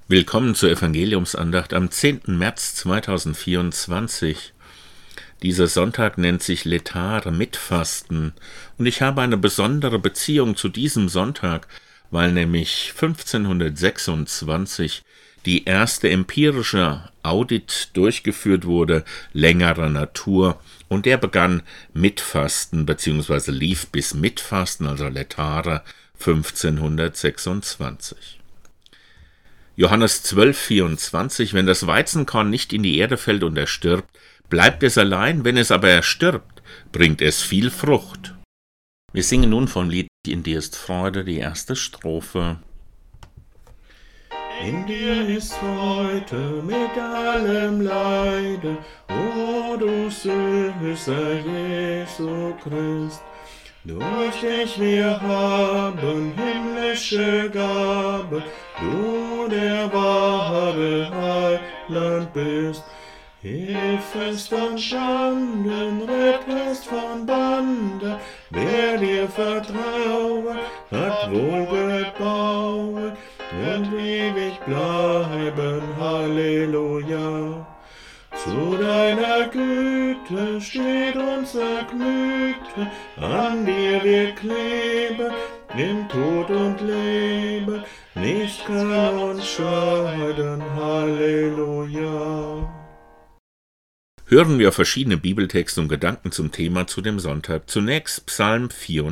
Willkommen zur Evangeliumsandacht am 10. März 2024. Dieser Sonntag nennt sich Letare, Mitfasten, und ich habe eine besondere Beziehung zu diesem Sonntag, weil nämlich 1526 die erste empirische Audit durchgeführt wurde, längerer Natur, und der begann Mitfasten bzw. lief bis Mitfasten, also Letare, 1526. Johannes 12,24: Wenn das Weizenkorn nicht in die Erde fällt und erstirbt, bleibt es allein, wenn es aber erstirbt, bringt es viel Frucht. Wir singen nun vom Lied In dir ist Freude, die erste Strophe. In dir ist Freude mit allem Leide, o du süßer Jesu Christ. Durch dich wir haben himmlische Gabe, du der wahre Heiland bist. Hilfest von Schanden, rettest von Banden, wer dir vertraut, hat wohl gebaut und ewig bleiben, Halleluja. Zu deiner Güte steht unser Gemüte, an dir wir kleben, im Tod und Leben, nichts kann uns scheiden, Halleluja. Hören wir verschiedene Bibeltexte und Gedanken zum Thema zu dem Sonntag. Zunächst Psalm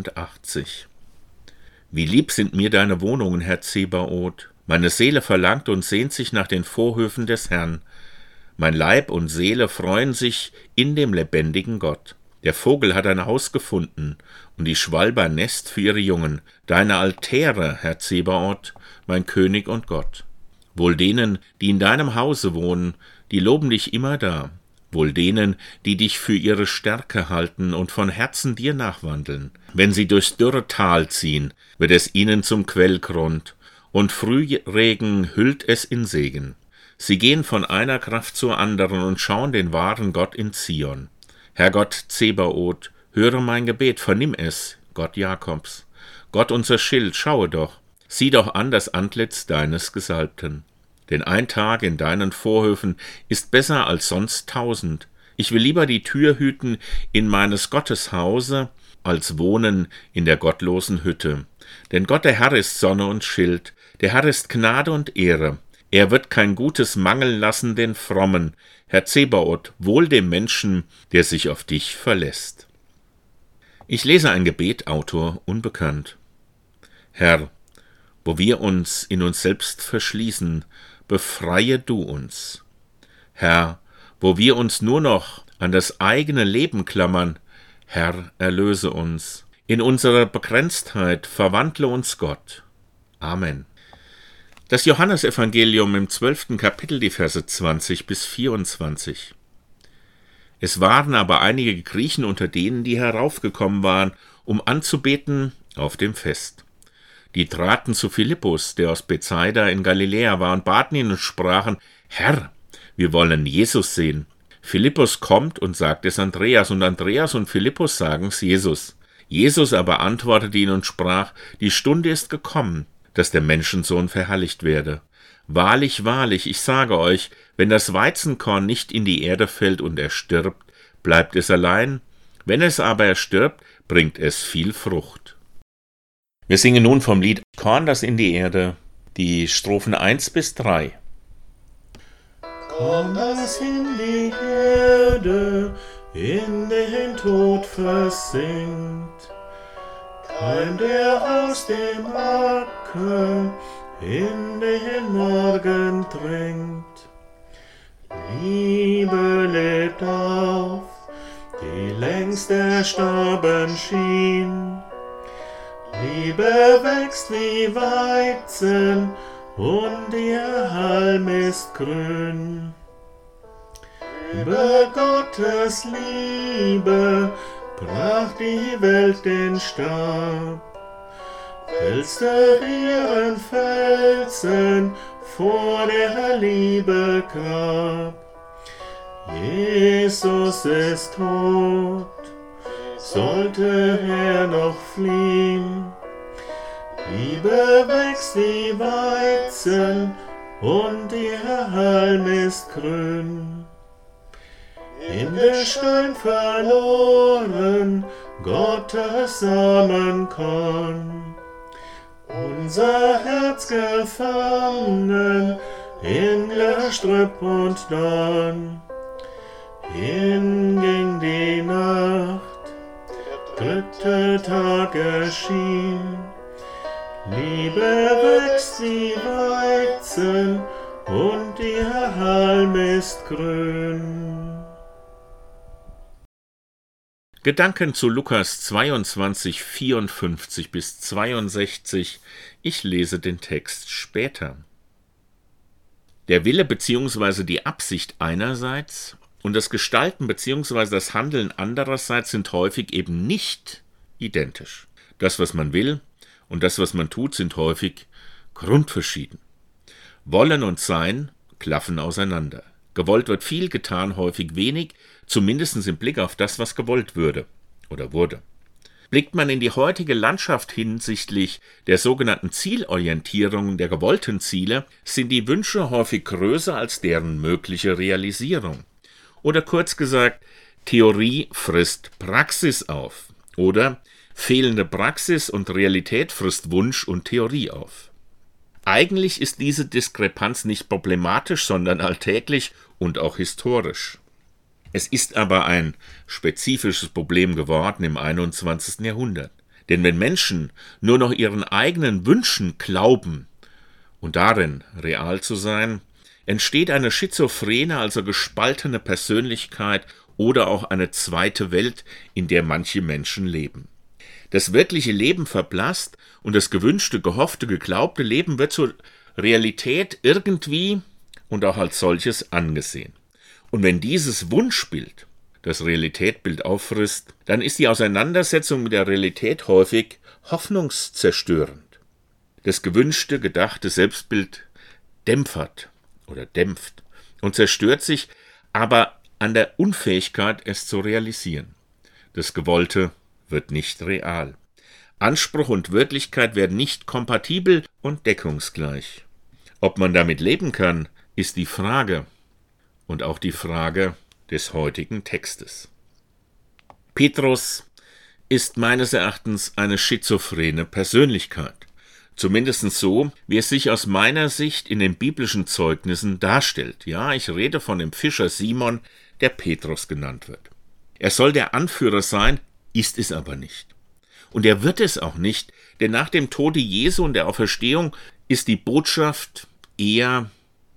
84. Wie lieb sind mir deine Wohnungen, Herr Zebaoth. Meine Seele verlangt und sehnt sich nach den Vorhöfen des Herrn. Mein Leib und Seele freuen sich in dem lebendigen Gott. Der Vogel hat ein Haus gefunden und die Schwalbe ein Nest für ihre Jungen. Deine Altäre, Herr Zebaoth, mein König und Gott. Wohl denen, die in deinem Hause wohnen, die loben dich immer da. Wohl denen, die dich für ihre Stärke halten und von Herzen dir nachwandeln. Wenn sie durchs dürre Tal ziehen, wird es ihnen zum Quellgrund, und Frühregen hüllt es in Segen. Sie gehen von einer Kraft zur anderen und schauen den wahren Gott in Zion. Herr Gott Zebaoth, höre mein Gebet, vernimm es, Gott Jakobs. Gott unser Schild, schaue doch, sieh doch an das Antlitz deines Gesalbten. Denn ein Tag in deinen Vorhöfen ist besser als sonst 1000. Ich will lieber die Tür hüten in meines Gottes Hause, als wohnen in der gottlosen Hütte. Denn Gott der Herr ist Sonne und Schild, der Herr ist Gnade und Ehre. Er wird kein Gutes mangeln lassen den Frommen. Herr Zebaoth, wohl dem Menschen, der sich auf dich verlässt. Ich lese ein Gebet, Autor unbekannt. Herr, wo wir uns in uns selbst verschließen, befreie du uns. Herr, wo wir uns nur noch an das eigene Leben klammern, Herr, erlöse uns. In unserer Begrenztheit verwandle uns Gott. Amen. Das Johannesevangelium im 12. Kapitel, die Verse 20 bis 24. Es waren aber einige Griechen unter denen, die heraufgekommen waren, um anzubeten auf dem Fest. Die traten zu Philippus, der aus Bethsaida in Galiläa war, und baten ihn und sprachen: Herr, wir wollen Jesus sehen. Philippus kommt und sagt es Andreas, und Andreas und Philippus sagen's Jesus. Jesus aber antwortete ihnen und sprach: Die Stunde ist gekommen, dass der Menschensohn verherrlicht werde. Wahrlich, wahrlich, ich sage euch, wenn das Weizenkorn nicht in die Erde fällt und erstirbt, bleibt es allein. Wenn es aber erstirbt, bringt es viel Frucht. Wir singen nun vom Lied Korn, das in die Erde, die Strophen 1 bis 3. Korn, das in die Erde, in den Tod versinkt, Keim, der aus dem Acker in den Morgen dringt. Liebe lebt auf, die längst erstorben schien. Liebe wächst wie Weizen und ihr Halm ist grün. Über Gottes Liebe brach die Welt den Stab, wälzte ihren Felsen vor der Liebe Grab. Jesus ist tot, sollte er noch fliehen. Liebe wächst wie Weizen und ihr Halm ist grün. In der Stein verloren, Gottes Samenkorn, unser Herz gefangen in Gestrüpp und Dorn. Hinging die Nacht, dritte Tag erschien, Liebe wächst wie Weizen und ihr Halm ist grün. Gedanken zu Lukas 22, 54 bis 62. Ich lese den Text später. Der Wille bzw. die Absicht einerseits und das Gestalten bzw. das Handeln andererseits sind häufig eben nicht identisch. Das, was man will, und das, was man tut, sind häufig grundverschieden. Wollen und Sein klaffen auseinander. Gewollt wird viel, getan häufig wenig, zumindest im Blick auf das, was gewollt würde oder wurde. Blickt man in die heutige Landschaft hinsichtlich der sogenannten Zielorientierung der gewollten Ziele, sind die Wünsche häufig größer als deren mögliche Realisierung. Oder kurz gesagt, Theorie frisst Praxis auf. Oder fehlende Praxis und Realität frisst Wunsch und Theorie auf. Eigentlich ist diese Diskrepanz nicht problematisch, sondern alltäglich und auch historisch. Es ist aber ein spezifisches Problem geworden im 21. Jahrhundert. Denn wenn Menschen nur noch ihren eigenen Wünschen glauben und darin real zu sein, entsteht eine schizophrene, also gespaltene Persönlichkeit oder auch eine zweite Welt, in der manche Menschen leben. Das wirkliche Leben verblasst und das gewünschte, gehoffte, geglaubte Leben wird zur Realität irgendwie und auch als solches angesehen. Und wenn dieses Wunschbild das Realitätsbild auffrisst, dann ist die Auseinandersetzung mit der Realität häufig hoffnungszerstörend. Das gewünschte, gedachte Selbstbild dämpft und zerstört sich aber an der Unfähigkeit, es zu realisieren. Das Gewollte wird nicht real. Anspruch und Wirklichkeit werden nicht kompatibel und deckungsgleich. Ob man damit leben kann, ist die Frage und auch die Frage des heutigen Textes. Petrus ist meines Erachtens eine schizophrene Persönlichkeit. Zumindest so, wie es sich aus meiner Sicht in den biblischen Zeugnissen darstellt. Ja, ich rede von dem Fischer Simon, der Petrus genannt wird. Er soll der Anführer sein, ist es aber nicht. Und er wird es auch nicht, denn nach dem Tode Jesu und der Auferstehung ist die Botschaft eher,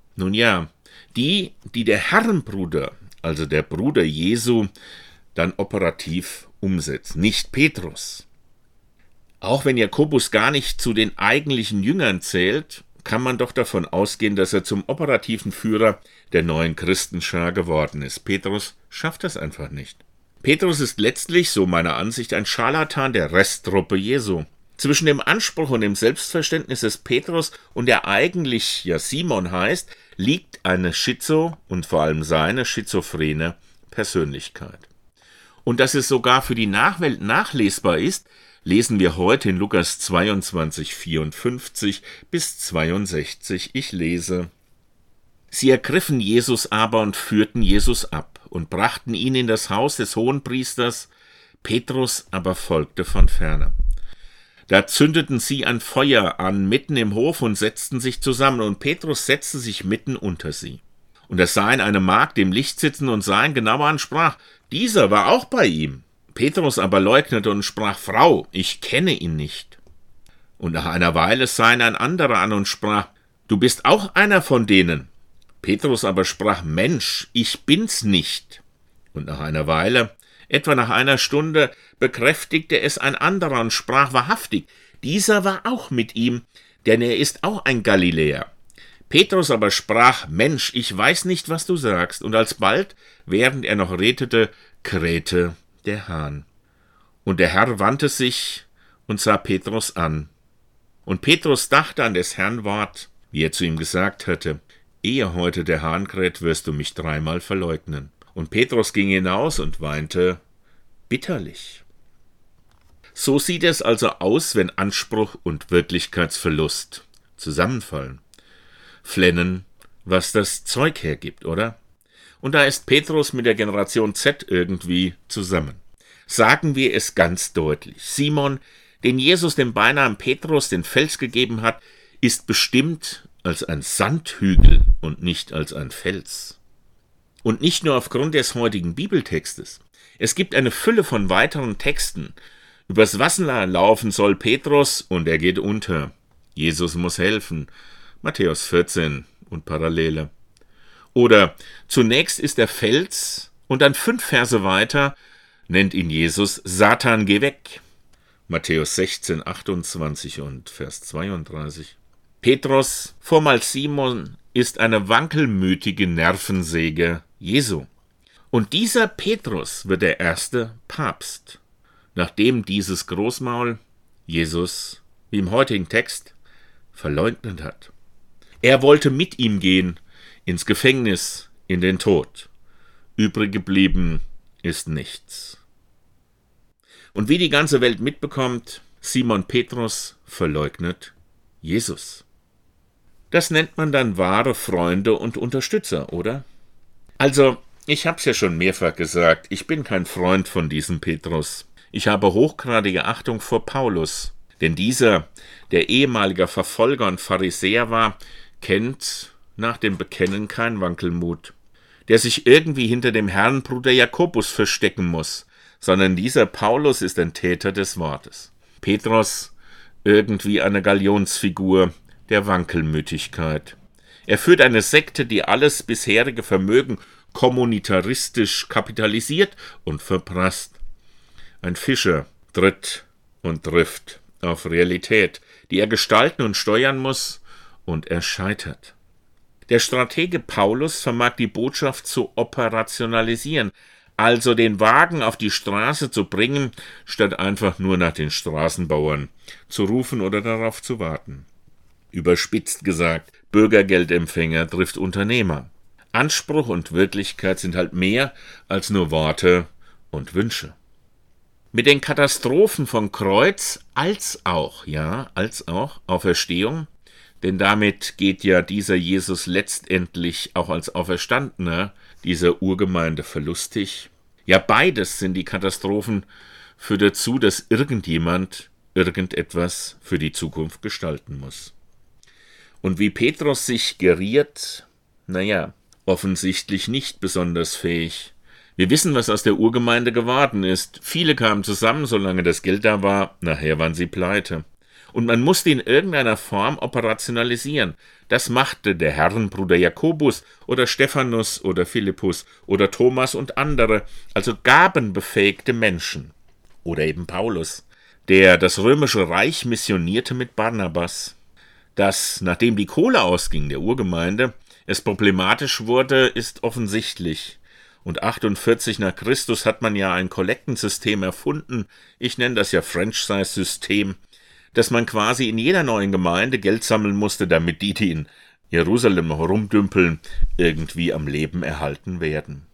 die der Herrenbruder, also der Bruder Jesu, dann operativ umsetzt, nicht Petrus. Auch wenn Jakobus gar nicht zu den eigentlichen Jüngern zählt, kann man doch davon ausgehen, dass er zum operativen Führer der neuen Christenschar geworden ist. Petrus schafft das einfach nicht. Petrus ist letztlich, so meiner Ansicht, ein Scharlatan der Resttruppe Jesu. Zwischen dem Anspruch und dem Selbstverständnis des Petrus und der eigentlich Simon heißt, liegt eine und vor allem seine schizophrene Persönlichkeit. Und dass es sogar für die Nachwelt nachlesbar ist, lesen wir heute in Lukas 22, 54 bis 62. Ich lese: Sie ergriffen Jesus aber und führten Jesus ab und brachten ihn in das Haus des Hohenpriesters, Petrus aber folgte von ferne. Da zündeten sie ein Feuer an mitten im Hof und setzten sich zusammen, und Petrus setzte sich mitten unter sie. Und er sah eine Magd im Licht sitzen und sah ihn genau an und sprach: Dieser war auch bei ihm. Petrus aber leugnete und sprach: Frau, ich kenne ihn nicht. Und nach einer Weile sah ihn ein anderer an und sprach: Du bist auch einer von denen. Petrus aber sprach: Mensch, ich bin's nicht. Und nach einer Weile, etwa nach einer Stunde, bekräftigte es ein anderer und sprach: Wahrhaftig, dieser war auch mit ihm, denn er ist auch ein Galiläer. Petrus aber sprach: Mensch, ich weiß nicht, was du sagst. Und alsbald, während er noch redete, krähte der Hahn. Und der Herr wandte sich und sah Petrus an. Und Petrus dachte an des Herrn Wort, wie er zu ihm gesagt hatte: Ehe heute der Hahn kräht, wirst du mich 3-mal verleugnen. Und Petrus ging hinaus und weinte bitterlich. So sieht es also aus, wenn Anspruch und Wirklichkeitsverlust zusammenfallen. flennen, was das Zeug hergibt, oder? Und da ist Petrus mit der Generation Z irgendwie zusammen. Sagen wir es ganz deutlich. Simon, den Jesus dem Beinamen Petrus den Fels gegeben hat, ist bestimmt als ein Sandhügel und nicht als ein Fels. Und nicht nur aufgrund des heutigen Bibeltextes. Es gibt eine Fülle von weiteren Texten. Übers Wasser laufen soll Petrus und er geht unter. Jesus muss helfen. Matthäus 14 und Parallele. Oder zunächst ist der Fels und dann 5 Verse weiter nennt ihn Jesus Satan, geh weg. Matthäus 16, 28 und Vers 32. Petrus, vormals Simon, ist eine wankelmütige Nervensäge Jesu. Und dieser Petrus wird der erste Papst, nachdem dieses Großmaul Jesus, wie im heutigen Text, verleugnet hat. Er wollte mit ihm gehen, ins Gefängnis, in den Tod. Übrig geblieben ist nichts. Und wie die ganze Welt mitbekommt, Simon Petrus verleugnet Jesus. Das nennt man dann wahre Freunde und Unterstützer, oder? Also, ich hab's ja schon mehrfach gesagt, ich bin kein Freund von diesem Petrus. Ich habe hochgradige Achtung vor Paulus, denn dieser, der ehemaliger Verfolger und Pharisäer war, kennt nach dem Bekennen kein Wankelmut, der sich irgendwie hinter dem Herrn Bruder Jakobus verstecken muss, sondern dieser Paulus ist ein Täter des Wortes. Petrus irgendwie eine Galionsfigur der Wankelmütigkeit. Er führt eine Sekte, die alles bisherige Vermögen kommunitaristisch kapitalisiert und verprasst. Ein Fischer tritt und trifft auf Realität, die er gestalten und steuern muss, und er scheitert. Der Stratege Paulus vermag die Botschaft zu operationalisieren, also den Wagen auf die Straße zu bringen, statt einfach nur nach den Straßenbauern zu rufen oder darauf zu warten. Überspitzt gesagt, Bürgergeldempfänger trifft Unternehmer. Anspruch und Wirklichkeit sind halt mehr als nur Worte und Wünsche. Mit den Katastrophen von Kreuz als auch Auferstehung, denn damit geht ja dieser Jesus letztendlich auch als Auferstandener dieser Urgemeinde verlustig. Ja, beides sind die Katastrophen, führt dazu, dass irgendjemand irgendetwas für die Zukunft gestalten muss. Und wie Petrus sich geriert, offensichtlich nicht besonders fähig. Wir wissen, was aus der Urgemeinde geworden ist. Viele kamen zusammen, solange das Geld da war, nachher waren sie pleite. Und man musste in irgendeiner Form operationalisieren. Das machte der Herrenbruder Jakobus oder Stephanus oder Philippus oder Thomas und andere, also gabenbefähigte Menschen. Oder eben Paulus, der das römische Reich missionierte mit Barnabas. Dass, nachdem die Kohle ausging der Urgemeinde, es problematisch wurde, ist offensichtlich. Und 48 nach Christus hat man ja ein Kollektensystem erfunden, ich nenne das ja Franchise-System, dass man quasi in jeder neuen Gemeinde Geld sammeln musste, damit die in Jerusalem herumdümpeln, irgendwie am Leben erhalten werden.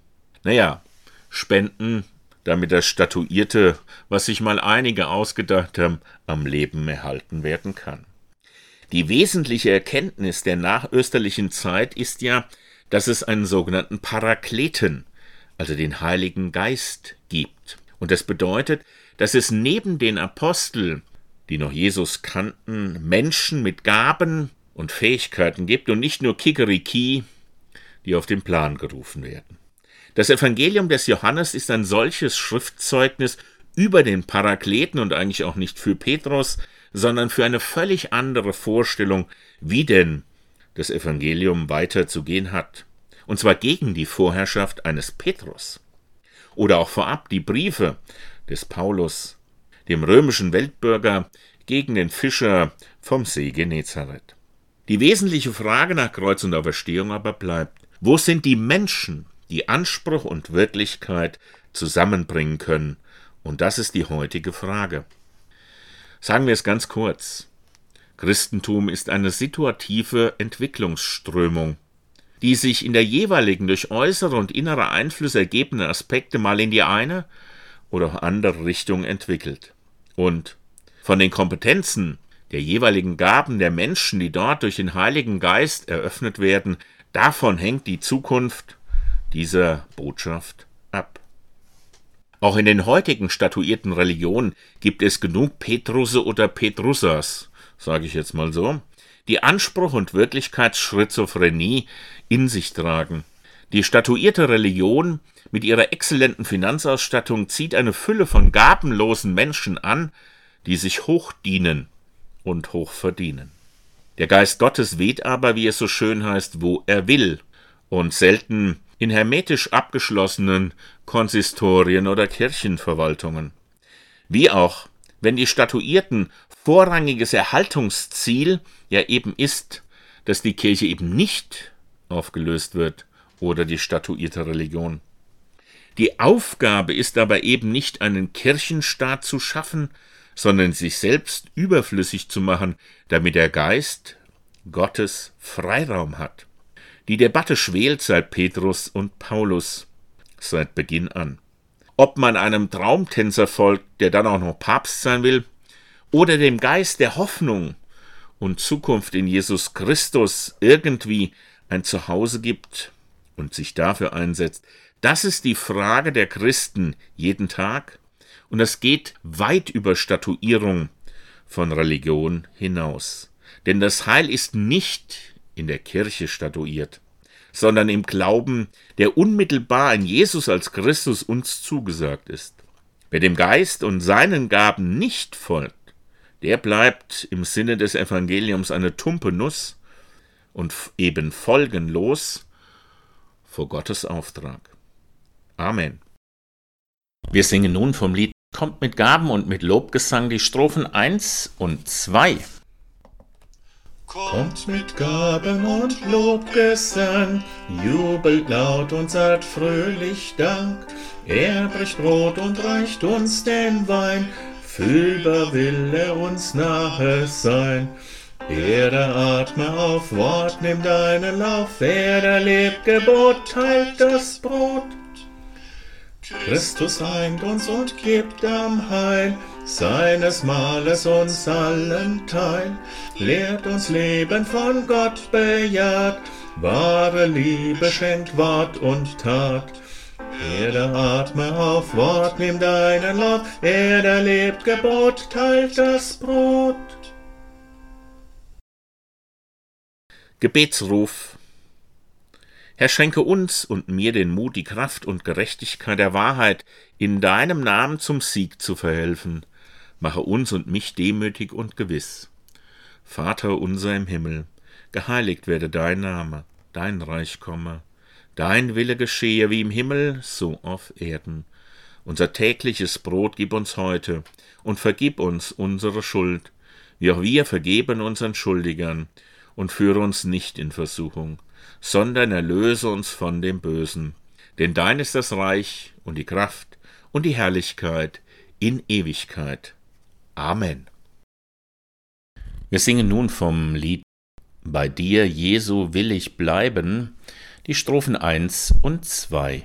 Spenden, damit das Statuierte, was sich mal einige ausgedacht haben, am Leben erhalten werden kann. Die wesentliche Erkenntnis der nachösterlichen Zeit ist ja, dass es einen sogenannten Parakleten, also den Heiligen Geist, gibt. Und das bedeutet, dass es neben den Aposteln, die noch Jesus kannten, Menschen mit Gaben und Fähigkeiten gibt und nicht nur Kikeriki, die auf den Plan gerufen werden. Das Evangelium des Johannes ist ein solches Schriftzeugnis über den Parakleten und eigentlich auch nicht für Petrus, sondern für eine völlig andere Vorstellung, wie denn das Evangelium weiterzugehen hat. Und zwar gegen die Vorherrschaft eines Petrus. Oder auch vorab die Briefe des Paulus, dem römischen Weltbürger, gegen den Fischer vom See Genezareth. Die wesentliche Frage nach Kreuz und Auferstehung aber bleibt: Wo sind die Menschen, die Anspruch und Wirklichkeit zusammenbringen können? Und das ist die heutige Frage. Sagen wir es ganz kurz. Christentum ist eine situative Entwicklungsströmung, die sich in der jeweiligen durch äußere und innere Einflüsse ergebenden Aspekte mal in die eine oder andere Richtung entwickelt. Und von den Kompetenzen, der jeweiligen Gaben der Menschen, die dort durch den Heiligen Geist eröffnet werden, davon hängt die Zukunft dieser Botschaft ab. Auch in den heutigen statuierten Religionen gibt es genug Petrusse oder Petrussas, sage ich jetzt mal so, die Anspruch und Wirklichkeitsschizophrenie in sich tragen. Die statuierte Religion mit ihrer exzellenten Finanzausstattung zieht eine Fülle von gabenlosen Menschen an, die sich hoch dienen und hoch verdienen. Der Geist Gottes weht aber, wie es so schön heißt, wo er will und selten in hermetisch abgeschlossenen Konsistorien oder Kirchenverwaltungen. Wie auch, wenn die Statuierten vorrangiges Erhaltungsziel ja eben ist, dass die Kirche eben nicht aufgelöst wird oder die statuierte Religion. Die Aufgabe ist aber eben nicht, einen Kirchenstaat zu schaffen, sondern sich selbst überflüssig zu machen, damit der Geist Gottes Freiraum hat. Die Debatte schwelt seit Petrus und Paulus, seit Beginn an. Ob man einem Traumtänzer folgt, der dann auch noch Papst sein will, oder dem Geist der Hoffnung und Zukunft in Jesus Christus irgendwie ein Zuhause gibt und sich dafür einsetzt, das ist die Frage der Christen jeden Tag, und das geht weit über Statuierung von Religion hinaus. Denn das Heil ist nicht in der Kirche statuiert, sondern im Glauben, der unmittelbar an Jesus als Christus uns zugesagt ist. Wer dem Geist und seinen Gaben nicht folgt, der bleibt im Sinne des Evangeliums eine tumpe Nuss und eben folgenlos vor Gottes Auftrag. Amen. Wir singen nun vom Lied Kommt mit Gaben und mit Lobgesang die Strophen 1 und 2. Kommt mit Gaben und Lobgesang, jubelt laut und sagt fröhlich Dank. Er bricht Brot und reicht uns den Wein, fühlbar will er uns nahe sein. Erde, atme auf, Wort, nimm deinen Lauf, Erde, lebt, Gebot, teilt das Brot. Christus eint uns und gibt am Heil, seines Mahles uns allen teil, lehrt uns Leben von Gott bejaht, wahre Liebe schenkt Wort und Tat. Erde, atme auf, Wort, nimm deinen Lauf, Erde, lebt, Gebot, teilt das Brot. Gebetsruf. Herr, schenke uns und mir den Mut, die Kraft und Gerechtigkeit der Wahrheit in deinem Namen zum Sieg zu verhelfen. Mache uns und mich demütig und gewiss. Vater unser im Himmel, geheiligt werde dein Name, dein Reich komme, dein Wille geschehe wie im Himmel, so auf Erden. Unser tägliches Brot gib uns heute und vergib uns unsere Schuld, wie auch wir vergeben unseren Schuldigern, und führe uns nicht in Versuchung, sondern erlöse uns von dem Bösen. Denn dein ist das Reich und die Kraft und die Herrlichkeit in Ewigkeit. Amen. Wir singen nun vom Lied Bei dir, Jesu, will ich bleiben, die Strophen 1 und 2.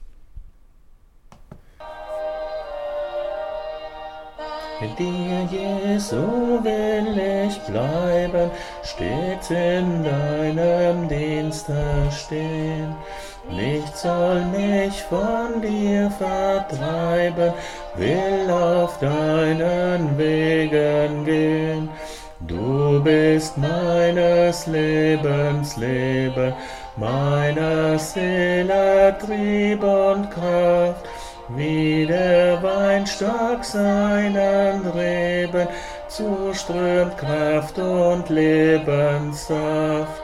Bei dir, Jesu, will ich bleiben, stets in deinem Dienste stehen. Nichts soll mich von dir vertreiben, will auf deinen Wegen gehen. Du bist meines Lebens Leben, meiner Seele Trieb und Kraft. Wie der Weinstock seinen Reben zuströmt Kraft und Lebenssaft.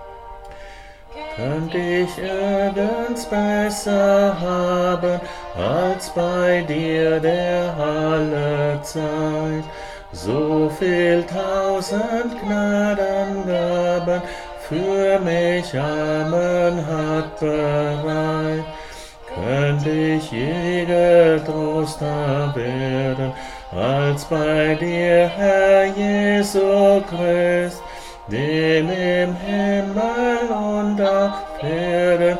Könnt ich nirgends besser haben, als bei dir der alle Zeit. So viel tausend Gnadengaben für mich Armen hat bereit. Könnt ich je getroster werden, als bei dir, Herr Jesu Christ, dem im Himmel und auf Erden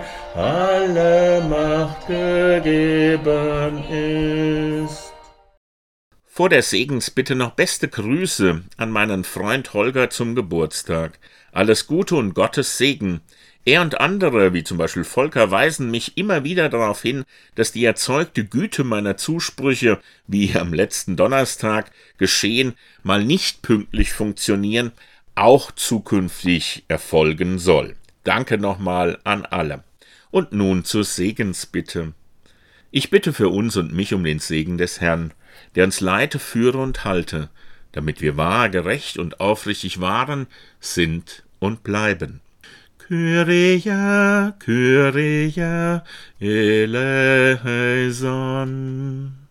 alle Macht gegeben ist. Vor der Segensbitte noch beste Grüße an meinen Freund Holger zum Geburtstag. Alles Gute und Gottes Segen. Er und andere, wie zum Beispiel Volker, weisen mich immer wieder darauf hin, dass die erzeugte Güte meiner Zusprüche, wie am letzten Donnerstag geschehen, mal nicht pünktlich funktionieren, auch zukünftig erfolgen soll. Danke nochmal an alle. Und nun zur Segensbitte. Ich bitte für uns und mich um den Segen des Herrn, der uns leite, führe und halte, damit wir wahr, gerecht und aufrichtig waren, sind und bleiben. Kyrie, Kyrie, eleison.